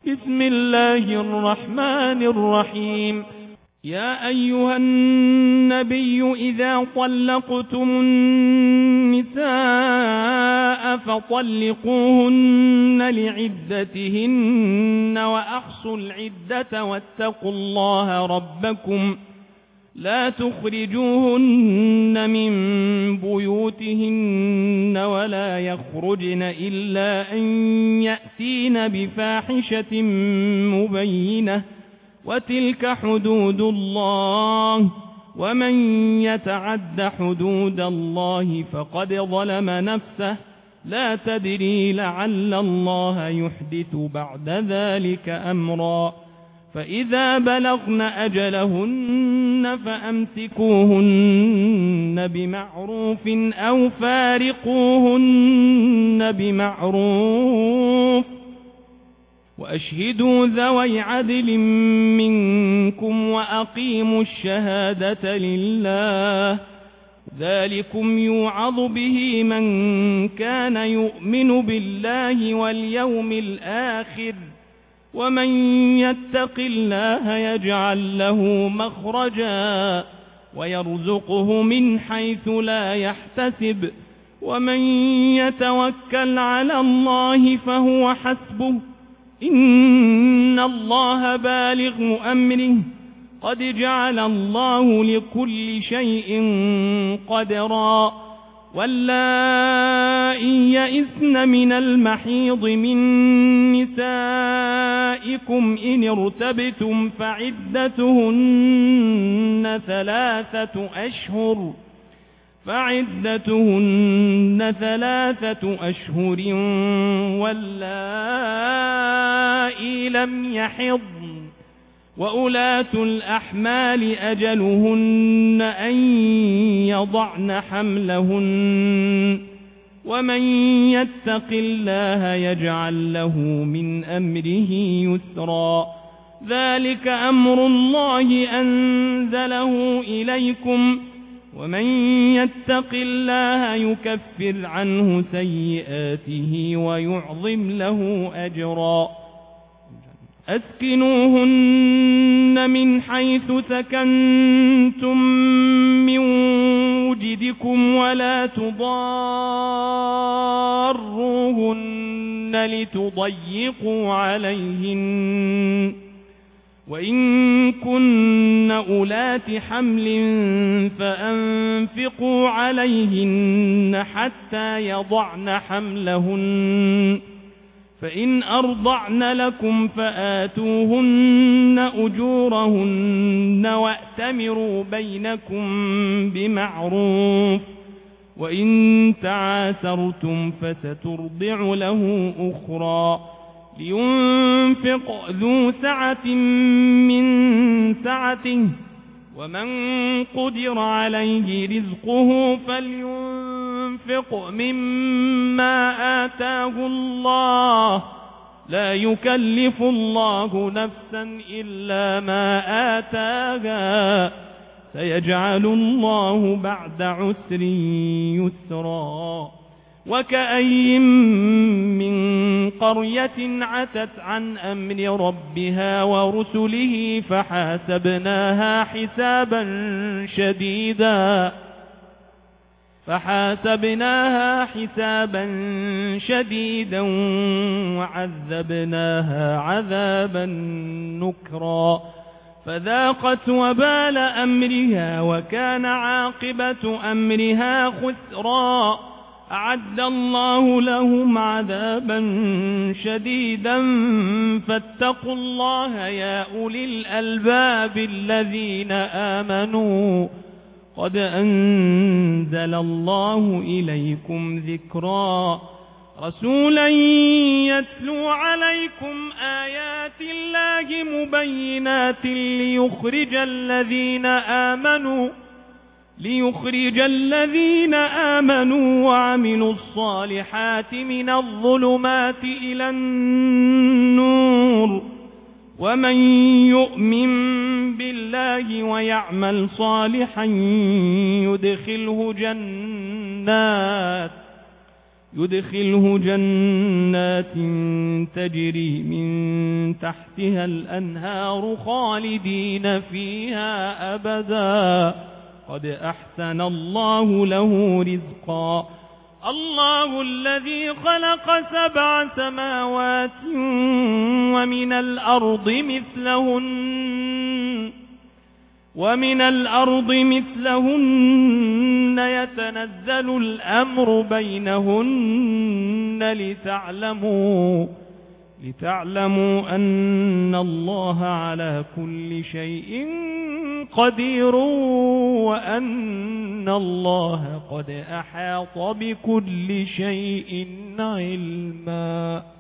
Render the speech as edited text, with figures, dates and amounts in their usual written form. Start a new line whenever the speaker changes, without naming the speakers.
بسم الله الرحمن الرحيم. يا أيها النبي إذا طلقتم النساء فطلقوهن لعدتهن وأحصوا العدة واتقوا الله ربكم لا تخرجوهن من بيوتهن ولا يخرجن إلا أن يأتين بفاحشة مبينة وتلك حدود الله ومن يتعد حدود الله فقد ظلم نفسه لا تدري لعل الله يحدث بعد ذلك أمرا فإذا بلغن أجلهن فأمسكوهن بمعروف أو فارقوهن بمعروف وأشهدوا ذوي عدل منكم وأقيموا الشهادة لله ذلكم يوعظ به من كان يؤمن بالله واليوم الآخر ومن يتق الله يجعل له مخرجا ويرزقه من حيث لا يحتسب ومن يتوكل على الله فهو حسبه إن الله بالغ أمره قد جعل الله لكل شيء قدرا واللائي يئسن من المحيض من نسائكم إن ارتبتم فعدتهن ثلاثة أشهر واللائي لم يحضن وأولاة الأحمال أجلهن أن يضعن حملهن ومن يتق الله يجعل له من أمره يسرا ذلك أمر الله أنزله إليكم ومن يتق الله يكفر عنه سيئاته ويعظم له أجرا أسكنوهن من حيث سكنتم من وجدكم ولا تضاروهن لتضيقوا عليهن وإن كن أولات حمل فأنفقوا عليهن حتى يضعن حملهن فإن أرضعن لكم فآتوهن أجورهن وأتمروا بينكم بمعروف وإن تعاسرتم فسترضع له أخرى لينفق ذو سعة من سعته ومن قدر عليه رزقه فلينفق مما آتاه الله لا يكلف الله نفسا إلا ما آتاها سيجعل الله بعد عسر يسرا وكأي من قرية عتت عن أمر ربها ورسله فحاسبناها حسابا شديدا وعذبناها عذابا نكرا فذاقت وبال أمرها وكان عاقبة أمرها خسرا أعد الله لهم عذابا شديدا فاتقوا الله يا أولي الألباب الذين آمنوا قد أنزل الله إليكم ذكرا رسولا يتلو عليكم آيات الله مبينات ليخرج الذين آمنوا وعملوا الصالحات من الظلمات إلى النور ومن يؤمن بالله ويعمل صالحا يدخله جنات تجري من تحتها الأنهار خالدين فيها أبدا قد أحسن الله له رزقا الله الذي خلق 7 سماوات ومن الأرض مثلهن يتنزل الأمر بينهن لتعلموا أن الله على كل شيء قدير وأن الله قد أحاط بكل شيء علما.